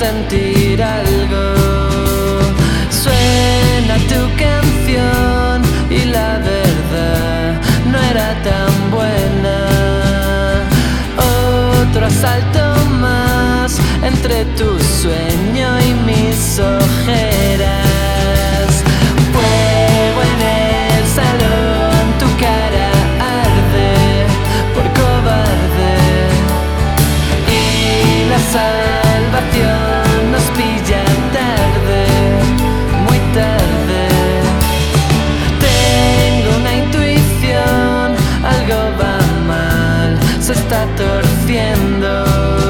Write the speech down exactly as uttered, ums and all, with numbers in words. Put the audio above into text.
sentir algo. Suena tu canción y la verdad no era tan buena. Otro asalto más entre tu sueño y mis ojeras. Fuego en el salón, tu cara arde por cobarde y la salvación nos pilla tarde, muy tarde. Tengo una intuición, algo va mal, se está torciendo.